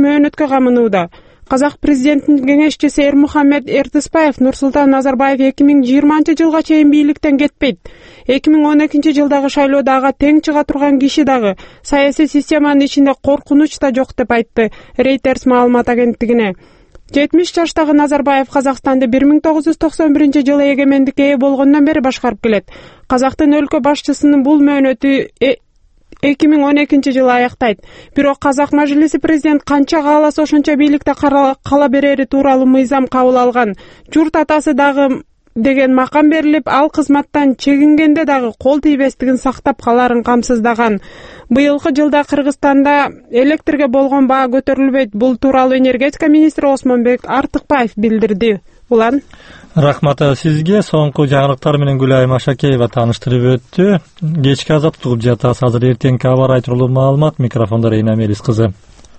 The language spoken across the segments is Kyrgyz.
мөөнөткө камынууда. Казак президентинин кеңешчиси Эрмухамед Эртисбаев Нурсултан Назарбаев 2020-жылга чейин бийликтен кетпейт. 2012-жылдагы шайлоодо ага тең чыга турган киши дагы саясий системанын ичинде коркунуч да жок деп айтты Reuters маалымат агенттигине. 70 жаштагы Назарбаев Казакстанды 1991-жылы эгемендикке ээ болгондон бери башкарып келет. Казактын өлкө башчысынын бул мөөнөтү 2012-жылы аяктайт. Бирок Казак мажлиси президент канча кааласа ошончо бийликте кала берери тууралуу мыйзам кабыл алган. Журт атасы дагы деген макам берилип, ал кызматтан чегингенде дагы кол тийбестигин сактап каларын камсыздаган. Быйылкы жылда Кыргызстанда электрге болгон баа көтөрүлбөйт. Бул тууралуу энергетика министри Осмонбек Артыкбаев билдирди. Улан Рахмат сизге. Соңку жаңылыктар менен Гүлайым Ашакеева тааныштырып өттү. Кечки азаттык угуп жатабыз. Азыр эртеңки аба ырайы тууралуу маалымат. Микрофондо Рейна Мелис кызы.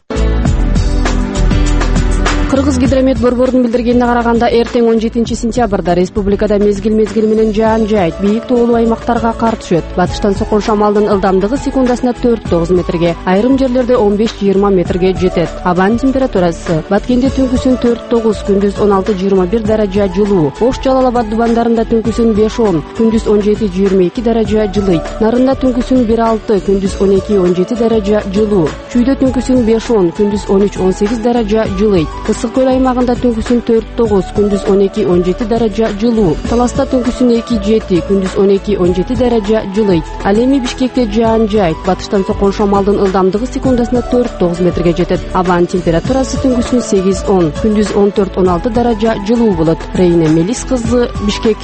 Кыргыз гидромет борборунун билдиргенине караганда, эртең 17-сентябрда республикада мезгил менен жаан жайт бийик тоолуу аймактарга кар түшөт. Батыштан соккон шамалдын ылдамдыгы секундасына 4-9 метрге, айрым жерлерде 15-20 метрге жетет. Абанын температурасы Баткенде түнкүсүн 4-9, күндүз 16-21 даража жылуу. Ош Жалал Абад дубандарында түнкүсүн 5-10, күндүз 17-22 даража жылыйт. Нарында түнкүсүн 1-6, күндүз 12-17 даража жылуу. Чүйдө түнкүсүн 5-10, күндүз 13-18 даража жылыйт. Ысык көл аймагында түнкүсүн 4-9, күндүз 12-17 даража жылуу. Таласта түнкүсүн 2-7, күндүз 12-17 даража жылыйт. Ал эми Бишкекте жаан жайт. Батыштан соккон шамалдын ылдамдыгы секундасына 4-9 метрге жетет. Абанын температурасы түнкүсүн 8-10, күндүз 14-16 даража жылуу болот. Рейна Мелис кызы, Бишкек.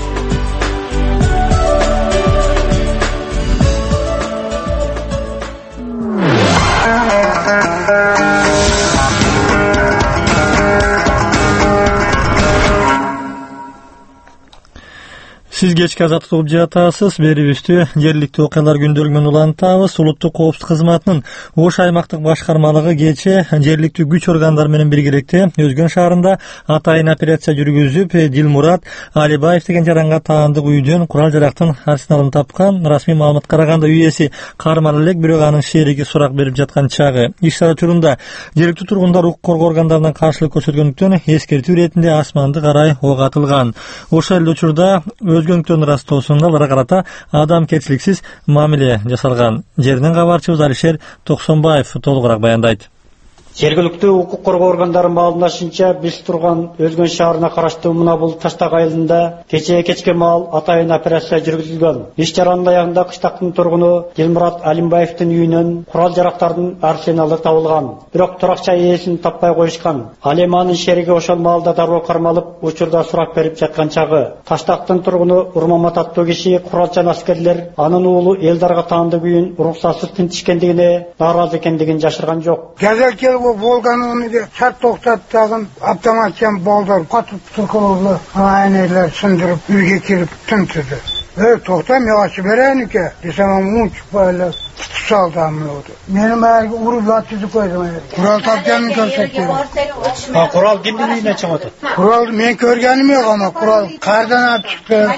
Сиз кечки азаттык угуп жатасыз. Берибизди жергиликтүү окуялар күндөлүгүнөн улантабыз. Улуттук коопсуздук кызматынын Ош аймактык башкармалыгы кече жергиликтүү күч органдары менен биргеликте Өзгөн шаарында атайын операция жүргүзүп, Дилмурат Алибаев деген жаранга таандык үйдөн курал жарактын арсеналын тапкан. Расмий маалыматка караганда, үй ээси карман элек, бирок анын шериги сурак берип жаткан чагы. Иш чара учурунда жергиликтүү тургундар укук коргоо органдарынан каршылык көрсөткөндүктөн эскертүү иретинде асманды карай ок атылган. Ошол эле учурда өзгөнлүктөрдүн растоосунда аларга карата адамгерчиликсиз мамиле жасалган. Жерден кабарчыбыз Алишер Токсонбаев толугураак баяндайт. Жергиликтүү укук коргоо органдары маалымдашынча, биз турган Өзгөн шаарына караштуу Мунабул Таштак айылында кечке маал атайын операция жүргүзүлгөн. Иш чаранын аягында кыштактын тургуну Дилмурат Алимбаевдин үйүнөн курал жарактардын арсеналы табылган. Бирок туракча ээсин таппай коюшкан. Ал эми анын шериги ошол маалда дароо кармалып, учурда сурак берип жаткан чагы. Таштактын тургуну Урмамат аттуу киши куралчан аскерлер анын уулу Элдарга таандык үйүн уруксатсыз тинтишкендигине нааразы экендигин жашырган жок. Volganını sert toktattığın avtomatçan boldur, katıp tıkılırlı aineler sındırıp, ülke kirip tüntüdü. Toktam yavaşı vereyim ki, desem ama uçup böyle tutusaldı amıyordu. Benim eğer vurup latıcı koydum. Kural tapkenini görsek Kural kimdi ne çıkmadı? Kural ben körgenim yok ama kural kardan çıktı.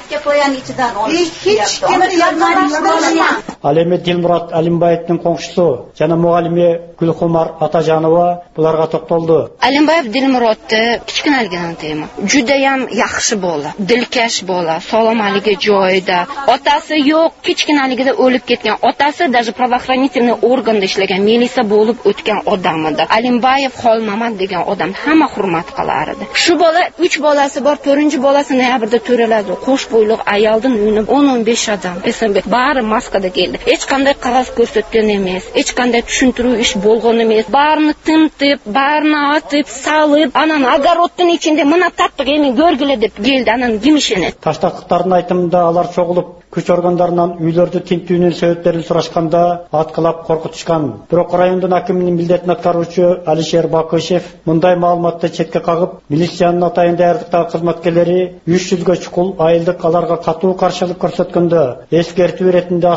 Hiç kimse yapmamışlar. Ал эми Дилмурат Алимбаевдин коңшусу жана мугалими Гүлкумар Атажанова буларга токтолду. Алимбаев Дилмуратты кичкеналигинен тема. Жудayam yaxshi bola, dilkash bola, salomaligi joyida. Otasi yo'q, kичкеналигida o'lib ketgan. Otasi даже правоохранительный органда ishlagan, milisa bo'lib o'tgan odam edi. Alimbayev Xolmamad degan odam hamma hurmat qilar edi. Shu bola 3 bolasi bor, 4-bolasi noyabrda to'raladi. Qo'sh bo'yliq ayoldan uyini 10-15 odam. Esimda bari maskada keldi. Hech qanday qog'oz ko'rsatgan emas, hech qanday tushuntiruv ish bo'lgan emas. Barini tintib, barini atib, salib, anan agarodning ichida mana tatbiq endi ko'rgile deb keldi anan gimishini. Таштактыктардын айтымында алар чогулуп күч органдарынан үйлөрдү тинтүүнүн себептерин сурашканда аткылап коркутушкан. Бирок райондун акиминин милдетин аткаруучу Алишер Бакышев мындай маалыматты четке кагып, милициянын атайын даярдыктагы кызматкерлери 300гө чукул айылдык аларга катуу каршылык көрсөткөндө эскертүү иретинде асманды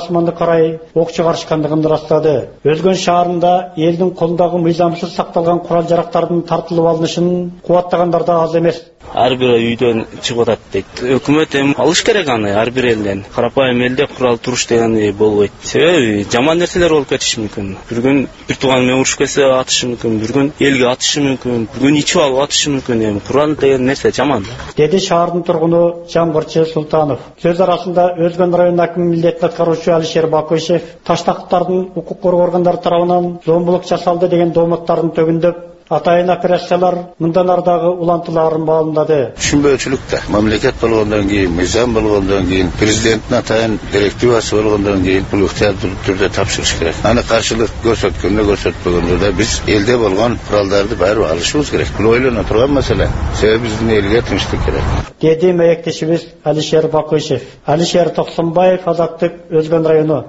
карай ок чыгарышкандыгын ырастады. Өзгөн шаарында элдин колундагы мыйзамсыз сакталган курал жарактардын тартылып алынышын кубаттагандар да аз эмес. Ар бир үйдөн чыгып атат дейт. Өкмөт эми алыш керек аны ар бир элден. Карапайым элде курал туруш деген болбойт. Себеби жаман нерселер болуп кетиши мүмкүн. Бир күн бир тууган менен урушуп кетсе атышы мүмкүн, бир күн элге атышы мүмкүн, бир күн ичип алып атышы мүмкүн. Эми курал деген нерсе жаман. Деди шаардын тургуну Жамгырчы Султанов. Сөз арасында Өзгөн район акиминин милдетин аткаруучу Алишер Бакышев таштактардын укук коргоо органдары тарабынан зомбулук жасалды деген дооматтарын төгүндөп, атайын операциялар мындан ардагы улантыларын баалындады. Түшүнбөөчүлүктө мамлекет болгондон кийин, мыйзам болгондон кийин, президенттин атайын директивасы болгондон кийин бул ыктыярдуу түрдө тапшырыш керек. Аны каршылык көрсөткөндө көрсөтпөгөндө да биз элде болгон куралдарды баары алышыбыз керек. Бул ойлоно турган маселе. Себеби биздин элге тынчтык керек. Деди мектештешибиз Алишер Бакышев. Алишер Токсонбаев, Азаттык, Өзгөн району.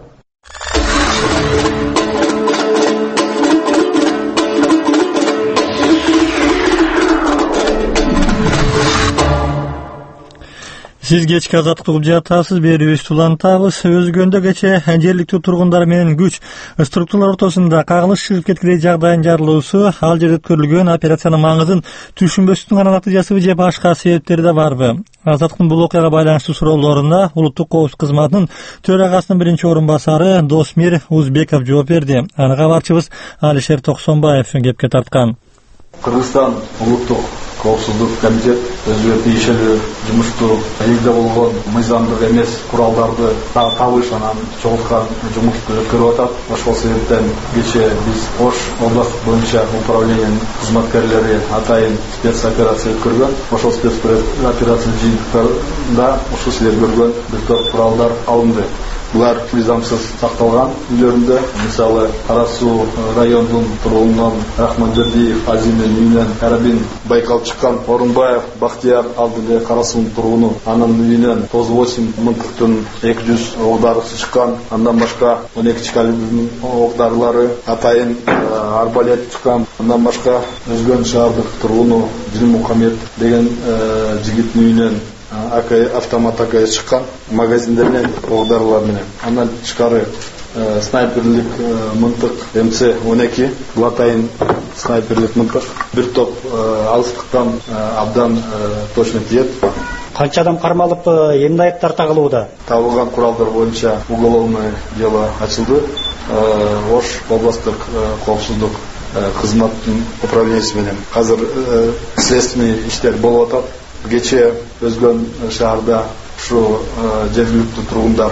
Сиз кечки азаттык угуп жатасыз, берүүбүздү улантабыз. Өзгөндө кечээ жергиликтүү тургундар менен күч структуралар ортосунда кагылыш чыгып кеткилей жагдайдын жарылуусу, ал жерде өткөрүлгөн операциянын маңызын түшүнбөстүн гана натыйжасыбы же башка себептери да барбы? Азаттыктын бул окуяга байланыштуу суроолоруна Улуттук коопсуздук кызматынын төрагасынын биринчи орун басары Досмир Узбеков жооп берди. Аны кабарчыбыз Алишер Токсонбаев кепке тарткан. Кыргызстан улуттук коопсуздук комитет өзүнө тийиштүү жумушту элде болгон мыйзамдык эмес куралдарды табыш анан чогулткан жумушту өткөрүп атат. Ошол себептен кечээ биз Ош областтык боюнча управлениянын кызматкерлери атайын спецоперация өткөргөн. Ошол спецоперация жыйынтыктарында ушул силер көргөн бир топ куралдар алынды. Булар мыйзамсыз сакталган үйлөрүндө, мисалы Кара Суу районунун тургунунан Рахманбердиев Азимдин үйүнөн карабин Байкал чыккан, Орунбаев Бактияр алды эле Кара Суунун тургуну, анын үйүнөн 98 мынтыктын 200 ок дарысы чыккан, андан башка 12 калибрдин ок дарылары, атайын арбалет чыккан, андан башка Өзгөн шаардык тургуну Дилмухаммед деген жигиттин үйүнөн автомат АКС чыккан, магазиндеринен ок дарылар менен. Андан тышкары снайперлик мынтык МЦ-12, бул атайын снайперлик мынтык. Бир топ алыстыктан абдан точно тиет. Канча адам кармалып, эмне айыптар тагылууда? Табылган куралдар боюнча уголовное дело ачылды. Ош областтык коопсуздук кызматтын управлениясы менен азыр следственный иштер болуп атат. Кечээ Өзгөн шаарда ушу жергиликтүү тургундар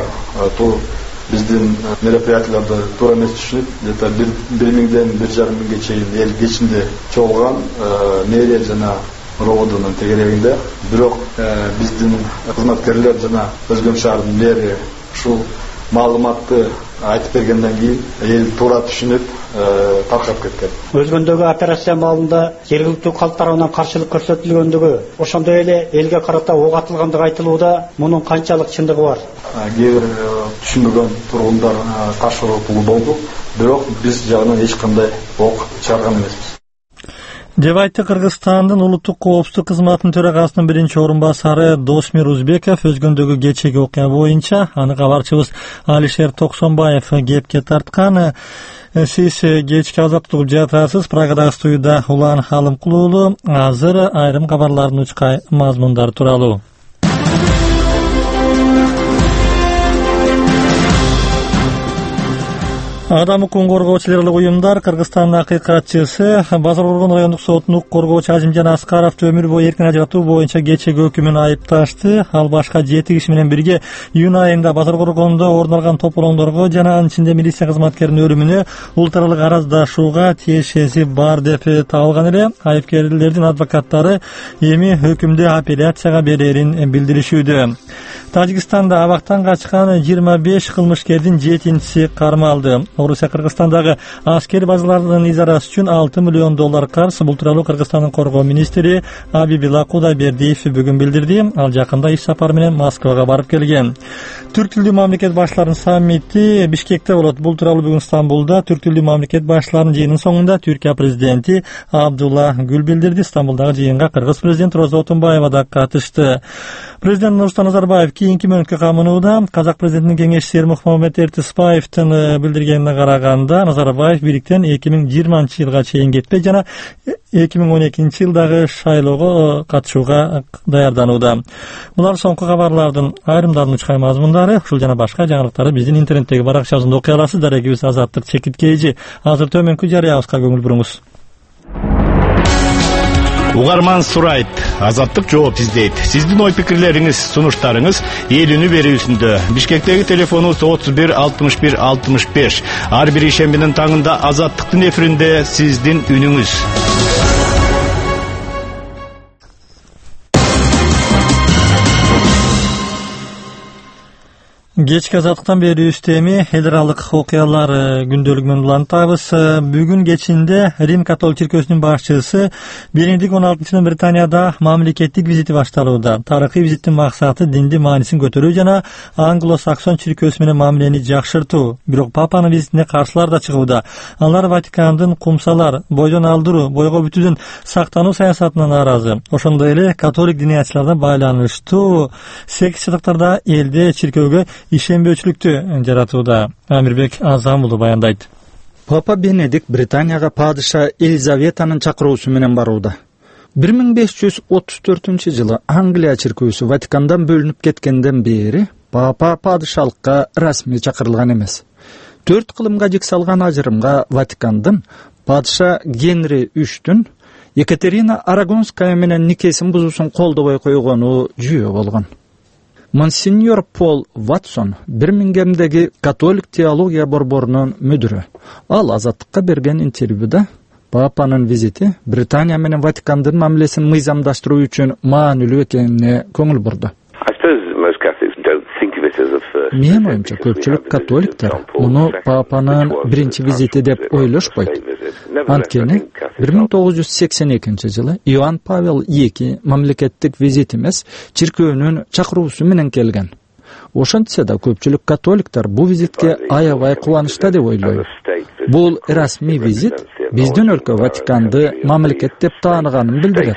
биздин мероприятияларды туура эмес түшүнүп, где-то 1000ден 1,5 чейин эл кечинде чогулган мэрия жана роводунун тегерегинде. Бирок биздин кызматкерлер жана Өзгөн шаарынын мэри ушул маалыматты айтып бергенден кийин эл туура түшүнүп таркап кеткен. Өзгөндөгү операция маалында жергиликтүү калк тарабынан каршылык көрсөтүлгөндүгү, ошондой эле элге карата ок атылгандыгы айтылууда. Мунун канчалык чындыгы бар? Кээ бир түшүнбөгөн тургундар каршылык болду, бирок биз жагынан эч кандай ок чыгарган эмеспиз. деп айтты Кыргызстандын улуттук коопсуздук кызматынын төрагасынын биринчи орун басары Досмир Узбеков. Өзгөндөгү кечеги окуя боюнча аны кабарчыбыз Алишер Токсонбаев кепке тарткан. Сиз кечки азаттык угуп жатасыз. Прагадагы студияда Улан Халымкул уулу. Азыр айрым кабарлардын учкай мазмундары тууралуу. Адам укугун коргоочу легалдык уюмдар Кыргызстандын акыйкатчысы Базар-Борбор райондук сотунун укук коргоочу Азимжан Аскаровду өмүр бою эркин ажыратуу боюнча кечеги өкүмүн айыпташты. Ал башка 7 киши менен бирге июнь айында Базар-Борбордо орун алган тополоңдорго жана анын ичинде милиция кызматкеринин өлүмүнө улут аралык араздашууга тиешеси бар деп табылган эле. Айыпкерлердин адвокаттары эми өкүмдү апелляцияга берерин билдиришүүдө. Тажикстанда абактан качкан 25 кылмышкердин 7-си кармалды. Орусия Кыргызстандагы аскери базалардын изарасы үчүн $6 миллион карыз. Бул тууралуу Кыргызстандын коргоо министри Абибила Кудайбердиев бүгүн билдирди. Ал жакында иш сапары менен Москвага барып келген. Түрк тилдүү мамлекет башчыларынын саммити Бишкекте болот. Бул тууралуу бүгүн Стамбулда түрк тилдүү мамлекет башчыларынын жыйынынын соңунда Түркия президенти Абдулла Гүл билдирди. Стамбулдагы жыйынга Кыргыз президенти Роза Отунбаева да катышты. Президент Нурсултан Назарбаев кийинки мөөнөткө камынууда. Казак президентинин кеңешчиси Эрмухамед Эртисбаевдин билдиргенине караганда, Назарбаев бийликтен 2020-жылга чейин кетпей жана 2012-жылдагы шайлоого катышууга даярданууда. Булар соңку кабарлардын айрымдарынын учкай мазмундары. Ушул жана башка жаңылыктарды биздин интернеттеги баракчабызда окуй аласыздар. Эгибиз Азаттык чекиткейжи. Азыр төмөнкү жарыябызга көңүл буруңуз. Угарман сурайт, Азаттык жооп издейт. Сиздин ой пикирлериңиз, сунуштарыңыз эл үнү берүүсүндө. Бишкектеги телефонубуз 31 61 65. Ар бир ишембинин таңында Азаттыктын эфиринде сиздин үнүңүз. Кечки Азаттыктан берүүбүз эми эл аралык окуялар күндөлүгүнөн улантабыз. Бүгүн кечинде Рим католик чиркөөсүнүн башчысы Бенедикт 16 Британияда мамлекеттик визити башталууда. Тарыхый визиттин максаты динди маанисин көтөрүү жана англо-саксон чиркөөсү менен мамилени жакшыртуу. Бирок папанын визитине каршылар да чыгууда. Алар Ватикандын кумсалар, бойдон алдыруу, бойго бүтүүдүн сактануу саясатына нааразы. Ошондой эле католик диниячылардан байланыштуу сексчылыктарда элде чиркөөгө ишенбөөчүлүктү жаратууда. Амирбек Азам уулу баяндайт. Папа Бенедикт Британияга падыша Елизаветанын чакыруусу менен барууда. 1534-жылы Англия чиркөөсү Ватикандан бөлүнүп кеткенден бери папа падышалыкка расмий чакырылган эмес. 4 кылымга жик салган ажырымга Ватикандын падыша Генри 3-түн Екатерина Арагонская менен никесин бузуусун колдобой койгону жүйө болгон. Монсеньор Пол Ватсон Бирмингемдеги католик теология борборунун мүдүрү. Ал Азаттыкка берген интервьюда папанын визити Британия менен Ватикандын мамилесин мыйзамдаштыруу үчүн маанилүү экенине көңүл бурду. Менин оюмча көпчүлүк католиктер муну папанын биринчи визити деп ойлошпойт. Анткени 1982-жылы Иоанн Павел II мамлекеттик визит эмес, чиркөөнүн чакыруусу менен келген. Ошентсе да көпчүлүк католиктер бул визитке аябай кубанычта деп ойлойт. Бул расмий визит биздин өлкө Ватиканды мамлекет деп тааныганын билдирет.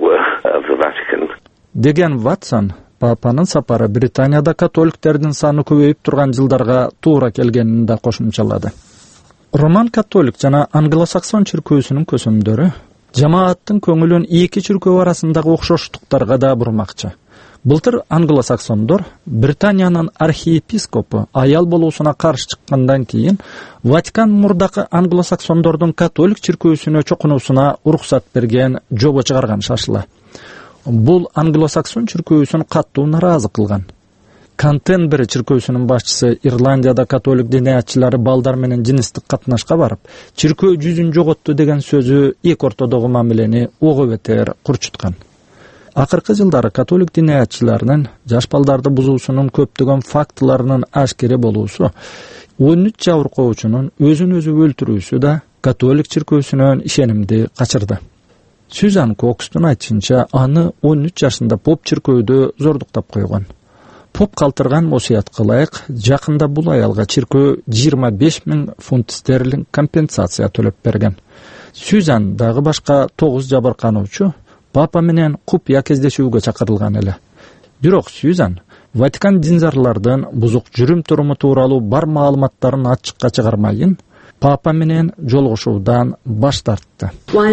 Деген Ватсон папанын сапары Британияда католиктердин саны көбөйүп турган жылдарга туура келгенин да кошумчалады. Роман католик жана англо-саксон чиркөөсүнүн көсөмдөрү жамааттын көңүлүн эки чиркөө арасындагы окшоштуктарга да бурмакчы. Былтыр англо-саксондор Британиянын архиепископу аял болуусуна каршы чыккандан кийин Ватикан мурдакы англо-саксондордун католик чиркөөсүнө чокунуусуна уруксат берген жобо чыгарган шашыла. Бул англо-саксон чиркөөсүн каттуу нааразы кылган. Кантенбери чиркөөсүнүн башчысы Ирландияда католик диниячылары балдар менен жинстик катнашка барып, чиркөө жүзүн жоготту деген сөзү эки ортодогу мамилени ого бетер курчуткан. Акыркы жылдары католик диниячыларынын жаш балдарды бузуусунун көптөгөн фактыларынын ашкере болуусу, 13 жабыркоочунун өзүн өзү өлтүрүүсү да католик чиркөөсүнөн ишенимди качырды. Сюзан Кокстун айтышынча, аны 13 жашында поп чиркөөдө зордуктап койгон. Поп калтырган осуят кылайык, жакында бул аялга чиркөө 25 000 фунт стерлинг компенсация төлөп берген. Сюзан дагы башка 9 жабыркануучу папа менен купуя кездешүүгө чакырылган эле. Бирок Сюзан Ватикан динзарлардын бузук жүрүм туруму тууралуу бар маалыматтарын ачыкка чыгармайын, папа менен жолугушуудан баш тартты.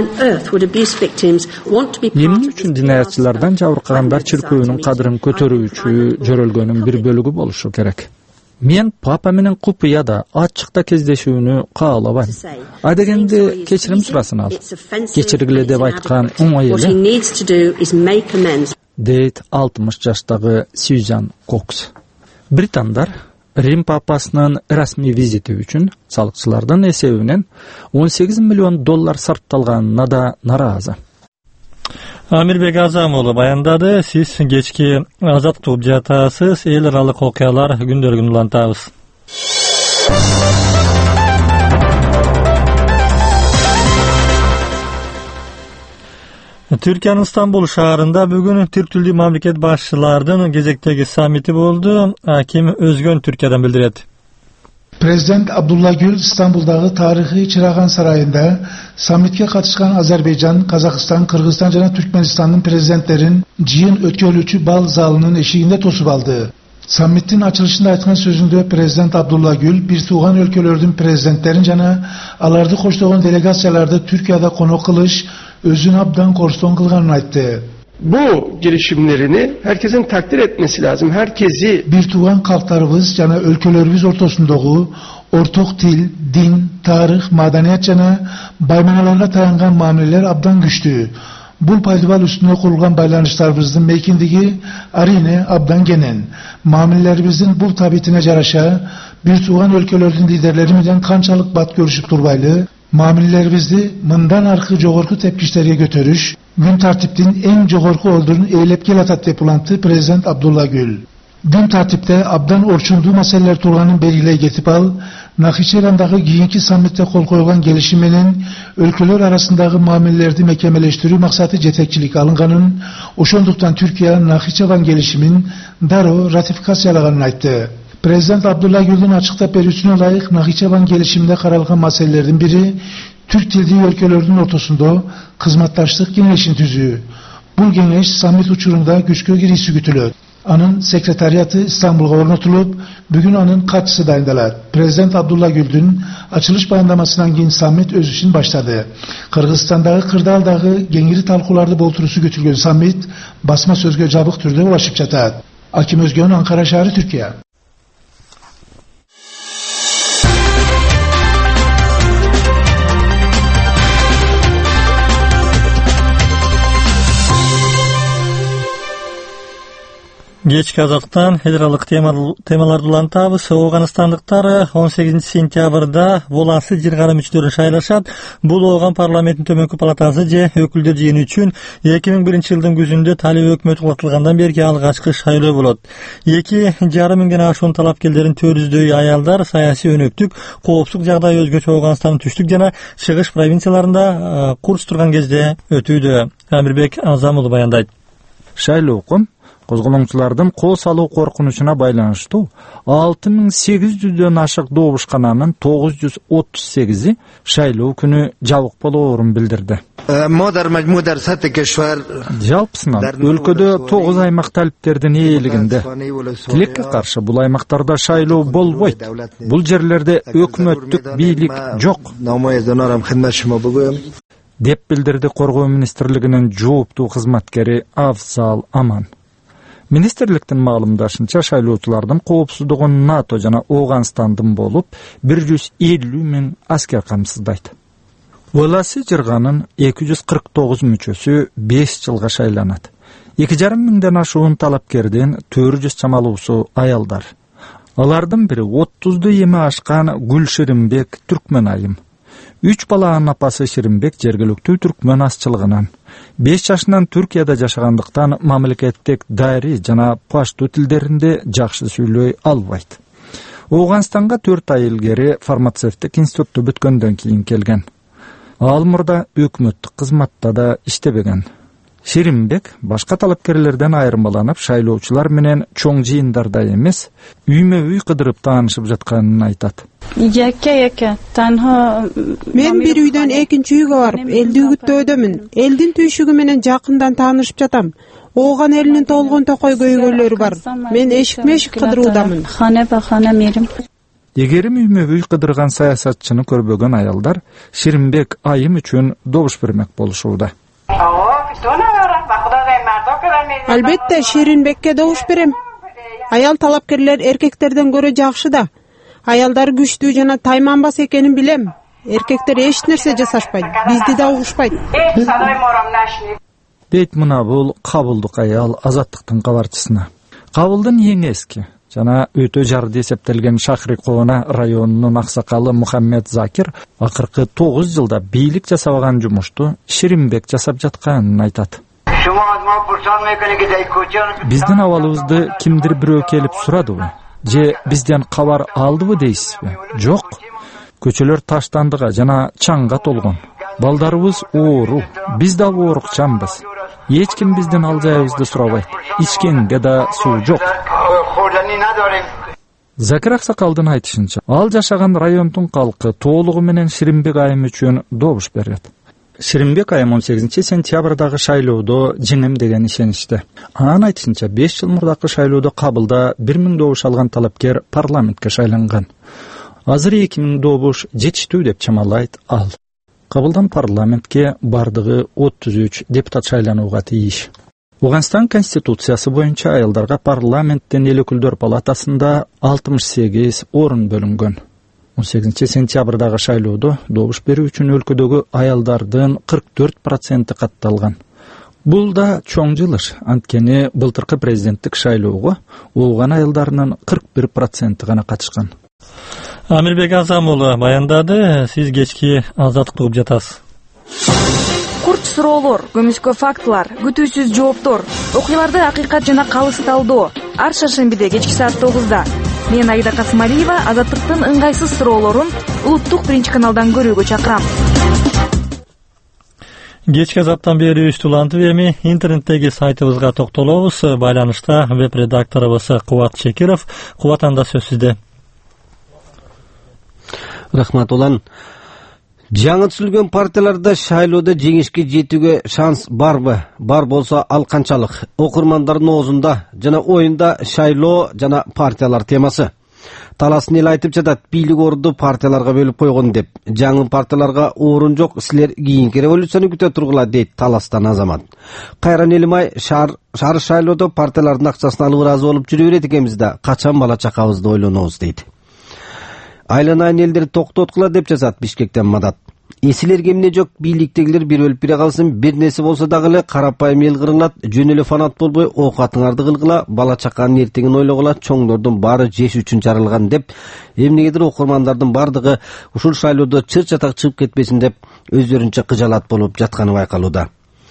Эмне үчүн диниячылардан жабыркагандар чиркөөнүн кадырын көтөрүүчү жөрөлгөнүн бир бөлүгү болушу керек. Мен папа менен купуяда ачыкта кездешүүнү каалабайм. Адегенде кечирим сурасын ал. Кечиргиле деп айткан оңой эле. Дейт 60 жаштагы Сюзан Кокс. Британдар Рим папасынын расмий визити үчүн салыкчылардын эсебинен $18 миллион сарпталганына да нааразы. Амирбек Азам уулу баяндады. Сиз кечки Азаттык угуп жатасыз. Эл аралык окуялар күндөлүгүн улантабыз. Türkiyanын Стамбул шаарында бүгүн түрк тилдүү мамлекет башчыларынын кезектеги саммити болду. Аким Өзгөн Türkiye'den билдирет. Prezident Abdullah Gül İstanbul'dagi tarixiy Çırağan sarayında sammitga katışkan Azerbaycan, Kazakistan, Kırgızistan jana Türkmenistan'ın prezidentlerin jıyın ötkölүүчү bal zalının eşiğinde tosup aldı. Sammitin açılışında aytkan sözünde Prezident Abdullah Gül bir tuğan өлkөлөрдүн prezidentlerin jana alardı koştoğun delegatsiyalarda Türkiye'de konuk kılış, özün abdan koruston kılganын aytты. Bu girişimlerini herkesin takdir etmesi lazım. Herkesi bir tuğan kalklarımız jana өлkөлөрүбүз ortasındagı ortak til, din, tarih, madaniyat jana baymanalarga tayangan muameleler abdan güçlü. Bu paydıval üstüne kurulgan baylanışlarımızın meykindigi arine abdan genen. Muamelerimizin bu tabitine jaraşa bir tuğan өлkөлөрдүн liderleri bilen kançalık bat görüşüp turbaylı, muamelelerimizi mından arkı jogorku tepkişlerge götürüş, gün tartiptin en jogorku olduğunu eylep gel atat depulantı Prezident Abdullah Gül. Gün tartipte abdan orçunduğu meseleler turganın belgiley getip al, Nakhiçevan'daki giyinki sammitte kol koyulan gelişimenin өлkөлөр arasındaki muamelelerdi mekemeleştiriu maksatı jetekçilik alınganın, oşonduktan Türkiye Nakhiçevan gelişimin daro ratifikasiyalaganын aytты. Prezident Abdullah Gül'ün açıkta berүүsüne layık Nakhiçevan gelişiminde karalgan meselelerden biri Türk tildүү өлkөлөрдүн ortasında kızmatlaştık genleşin tüzüğü. Bu genleş sammit uçurumda güçkö girişi gütülöt. Anın sekreteriyatı İstanbul'a ornatılıp, bugün anın katçısı dayındalar. Prezident Abdullah Gül'ün açılış bayandamasından keyin sammit öz işin başladı. Kırgızistan'daki Kırdal'daki gengiri talkularda bolturusu götürgön sammit, basma sözgö jabık türde ulaşıp çatat. Akim Özgön, Ankara şehri, Türkiye. Кечки азаттан федералдык темаларды улантабыз. Оогандстандыктар 18 сентябрда Воласы жыргары мүчөлөрүн шайлашат. Бул Ооган парламенттин төмөнкү палатасы же өкүлдөр жыйыны үчүн 2001-жылдын күзүндө талиб өкмөтү кулатылгандан берки алгачкы шайлоо болот. 2,5 миңден ашуун талапкерлердин 400дөй аялдар саясий өнөктүк, коопсуздук жагдай өзгөчө Оогандстандын түштүк жана чыгыш провинцияларында курс турган кезде өтүүдө. Амирбек Азамулов баяндайт. Шайлоокун козголоңчулардын кол салуу коркунучуна байланыштуу 6800дөн ашык добушкананын 938и шайлоо күнү жабык болоорун билдирди. Жалпысынан өлкөдө 9 аймак талиптердин ээлигинде. Тилекке каршы бул аймактарда шайлоо болбойт. Бул жерлерде өкмөттүк бийлик жок. Деп билдирди Коргоо министрлигинин жооптуу кызматкери Афзал Аман. Министрликтин маалымдашынча шайлоочулардын коопсуздугун НАТО жана Оогандстандын болуп 150 миң аскер камсыздайт. Воласы жырганын 249 мүчөсү 5 жылга шайланат. 2,5 миңден ашуун талапкердин 400 чамалуусу аялдар. Алардын бири 30ду эми ашкан Гүлширинбек Түркмен айым. 3 баланын апасы Ширинбек жергиликтүү түркмөн асчылыгынан 5 жашынан Түркияда жашагандыктан мамлекеттик дайри жана пашту тилдеринде жакшы сүйлөй албайт. Оогандстанга 4 ай илгери фармацевтик институтту бүткөндөн кийин келген. Ал мурда өкмөттүк кызматта да иштебеген. Ширинбек башка талапкерлерден айырмаланып, шайлоочулар менен чоң жыйындарда эмес, үймө-үй кыдырып таанышып жатканын айтат. Мен бир үйдөн экинчи үйгө барып, элди үгүттөөдөмүн. Элдин түйшүгү менен жакындан таанышып жатам. Ооган элинин толгон токой көйгөйлөрү бар. Мен эшик-мешик кыдыруудамын. Эгерим үймө-үй кыдырган саясатчыны көрбөгөн аялдар Ширинбек айым үчүн добуш бермек болушууда. Албетте Ширинбекке добуш берем. Аял талапкерлер эркектерден көрө жакшы да. Аялдар күчтүү жана тайманбас экенин билем. Эркектер эч нерсе жасашпайт, бизди да угушпайт. Дейт мына бул Кабылдык аял Азаттыктын кабарчысына. Кабылдын эң эски жана өтө жарды эсептелген Шахри Коона районунун аксакалы Мухаммед Закир акыркы 9 жылда бийлик жасабаган жумушту Ширинбек жасап жатканын айтат. Биздин абалыбызды кимдир бирөө келип сурадыбы? Же бизден кабар алдыбы дейсизби? Жок. Көчөлөр таштандыга жана чаңга толгон. Балдарыбыз оору, биз да оорукчанбыз. Эч ким бизден ал жайыбызды сурабайт. Ичкенге да суу жок. Закир Аксакалдын айтышынча, ал жашаган райондун калкы толугу менен Ширинбек айым үчүн добуш берет. Ширинбек айым 18 сентябрдагы шайлоодо жеңем деген ишениште. Анын айтышынча 5 жыл мурдакы шайлоодо кабылда 1000 добуш алган талапкер парламентке шайланган. Азыр 2000 добуш жетиштүү деп чамалайт ал. Кабылдан парламентке бардыгы 33 депутат шайланууга тийиш. Уганстан конституциясы боюнча аялдарга парламенттен эл өкүлдөр палатасында 68 орун бөлүнгөн. 18 сентябрдагы шайлоодо добуш берүү үчүн өлкөдөгү аялдардын 44% катталган. Бул да чоң жылыш, анткени былтыркы президенттик шайлоого ооган аялдарынын 41% гана катышкан. Амирбек Азам уулу баяндады. Сиз кечки Азаттыкты угуп жатасыз. Курч суроолор, көмүскө фактылар, күтүүсүз жооптор, окуяларды акыйкат жана калысталдоо. Ар шаршембиде кечки саат 9-да. Мен Айда Касымалиева Азаттыктын ыңгайсыз суроолорун улуттук биринчи каналдан көрүүгө чакырам. Кечки Азаттан бери улантып эми интернеттеги сайтыбызга токтолобуз. Байланышта веб-редакторубуз Кубат Чекиров. Кубат, анда сөз сизде. Рахмат улан. Жаңы түзүлгөн партияларда шайлоодо жеңишке жетүүгө шанс барбы? Бар болсо ал канчалык? Окурмандардын оозунда жана оюнда шайлоо жана партиялар темасы. Таласын эл айтып жатат, бийлик орду партияларга бөлүп койгон деп. Жаңы партияларга орун жок, силер кийинки революцияны күтө тургула дейт Таластан Азамат. Кайран элимай шаар шайлоодо партиялардын акчасын алып ыраазы болуп жүрө берет экенбиз да, качан бала чакабызды ойлонобуз дейт. Айланайын элдер токтоткула деп жазат Бишкектен Мадат. Эсилерге эмне жок, бийликтегилер бир өлүп бире калсын, бир нерсе болсо дагы эле карапайым эл кырылат, жөн эле фанат болбой оокатыңарды кылгыла, бала чаканын эртеңин ойлогула, чоңдордун баары жеш үчүн жаралган деп, эмнегедир окурмандардын бардыгы ушул шайлоодо чыр-чатак чыгып кетпесин деп өздөрүнчө кыжалат болуп жатканы байкалууда.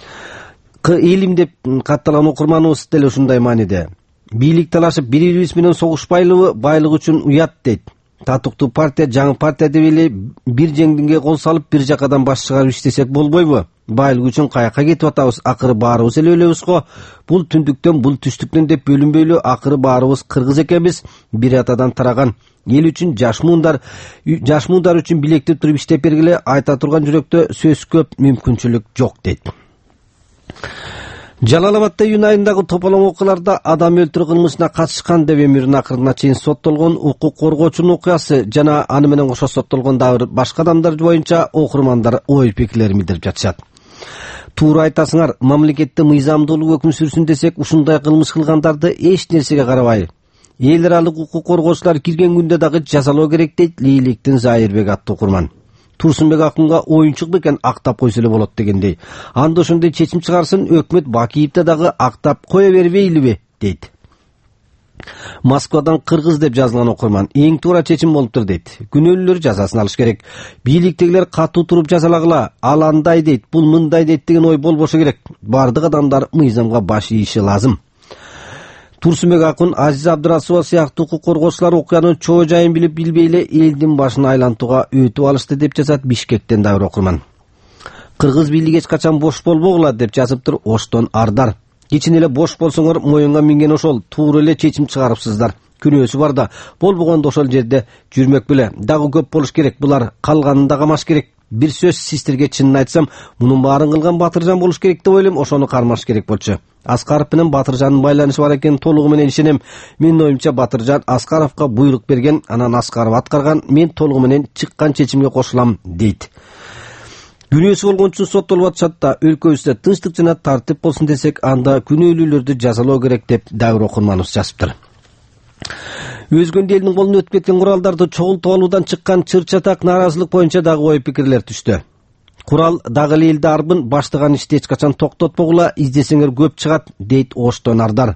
Элим деп катталган окурманыбыз деле ушундай мааниде. Бийлик талашып бири-бирибиз менен согушпайлыбы, байлык үчүн уят дейт. Татыктуу партия, жаңы партия деп эле бир жеңдинге кол салып бир жакадан баш чыгарып иштесек болбойбу? Байлык үчүн каяка кетип атабыз? Акыры баарыбыз эле өлөбүз го. Бул түндүктөн, бул түштүктөн деп бөлүнбөйлү, акыры баарыбыз кыргыз экенбиз. Бир атадан тараган эл үчүн жаш муундар үчүн билектеп туруп иштеп бергиле, айта турган жүрөктө сөз көп, мүмкүнчүлүк жок дейт. Жалалабадда июнь айындагы тополоң окуяларда адам өлтүрүү кылмышына катышкан деп өмүрүнүн акырына чейин соттолгон укук коргоочунун окуясы жана аны менен кошо соттолгон дагы башка адамдар боюнча окурмандар ой пикирлерин билдирип жатышат. Туура айтасыңар, мамлекетте мыйзамдуулук өкүм сүрсүн десек, ушундай кылмыш кылгандарды эч нерсеге карабай. Эл аралык укук коргоочулар кирген күндө дагы жазалоо керек дейт Лейлектин Зайырбек аттуу окурман. Турсунбек акынга оюнчук бекен, актап койсо эле болот дегендей. Анда ошондой чечим чыгарсын, өкмөт Бакиевди дагы актап кое бербейлиби дейт. Москвадан кыргыз деп жазылган окурман эң туура чечим болуптур дейт. Күнөөлүүлөр жазасын алыш керек. Бийликтегилер катуу туруп жазалагыла, ал андай дейт, бул мындай дейт деген ой болбошу керек. Бардык адамдар мыйзамга баш ийиши лазым. Турсунбек акын, Азиз Абдырасова сыяктуу укук коргоочулар окуянын чоо жайын билип билбей эле элдин башын айлантууга өтүп алышты деп жазат Бишкектен дагы окурман. Кыргыз бийлиги эч качан бош болбогула деп жазыптыр Оштон Ардар. Кичине эле бош болсоңор, моюнга минген ошол, туура эле чечим чыгарыпсыздар. Күнөөсү бар да, болбогондо ошол жерде жүрмөк беле. Дагы көп болуш керек, булар калганын да камаш керек. Бир сөз сиздерге чынын айтсам, мунун баарын кылган Батыржан болуш керек деп ойлойм, ошону кармаш керек болчу. Аскаров менен Батыржандын байланышы бар экенин толугу менен ишенем. Менин оюмча Батыржан Аскаровго буйрук берген, анан Аскаров аткарган, мен толугу менен чыккан чечимге кошулам дейт. Күнөөсү болгон үчүн соттолуп атышат да, өлкөбүздө тынчтык жана тартип болсун десек, анда күнөөлүүлөрдү жазалоо керек деп дагы окурманыбыз жазыптыр. Өзгөн элдин колуна өтүп кеткен куралдарды чогултуп алуудан чыккан чыр-чатак нааразылык боюнча дагы ой пикирлер түштү. Курал дагы элди арбын, баштаган ишти эч качан токтотпогула, издесеңер көп чыгат дейт Оштон Ардар.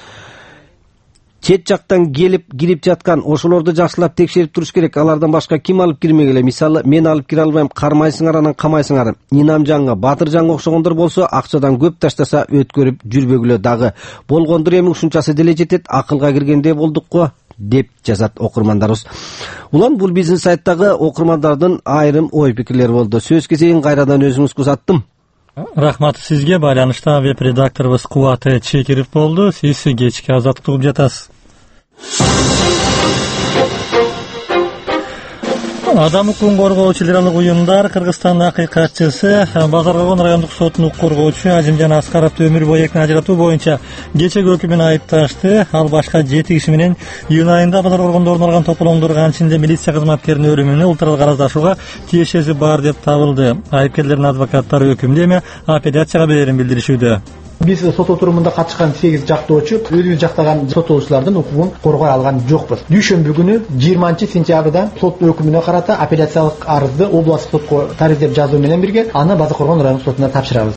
Чет жактан кирип жаткан ошолорду жакшылап текшерип туруш керек. Алардан башка ким алып кирмегиле? Мисалы, мен алып кире албайм, кармайсыңар, анан камайсыңар. Инамжанга, Батыржанга окшогондор болсо, акчадан көп таштаса өткөрүп жүрбөгүлө дагы. Болгондур, эми ушунчасы деле жетет, акылга киргенде болдук го деп жазат окурмандарыбыз. Улан бул биздин сайттагы окурмандардын айрым ой пикирлери болду. Сөз кезегин кайрадан өзүңүзгө узаттым. Рахмат сизге. Байланышта веб-редакторубуз Кубаты Чекиров болду. Сиз кечки Азаттыкты угуп жатасыз. Адам укугун коргоочу лиралык уюмдар Кыргызстандын акыйкатчысы Базаркогон райондук сотунун укук коргоочу Ажимжан Аскаровду өмүр бою эркин ажыратуу боюнча кечеги өкүмүн айыпташты. Ал башка 7 киши менен июнь айында Базаркогондо орун алган тополоңдордун ичинде милиция кызматкеринин өлүмүнө ултралык араздашууга тиешеси бар деп табылды. Айыпкерлердин адвокаттары өкүмдү эми апелляцияга берерин билдиришүүдө. Биз сот отурумунда катышкан 8 жактоочу өлүмүн жактаган соттолуучулардын укугун коргой алган жокпуз. Дүйшөмбү күнү 20-сентябрда сот өкүмүнө карата апелляциялык арызды областтык сотко тариф деп жазуу менен бирге аны Базаркогон райондук сотуна тапшырабыз.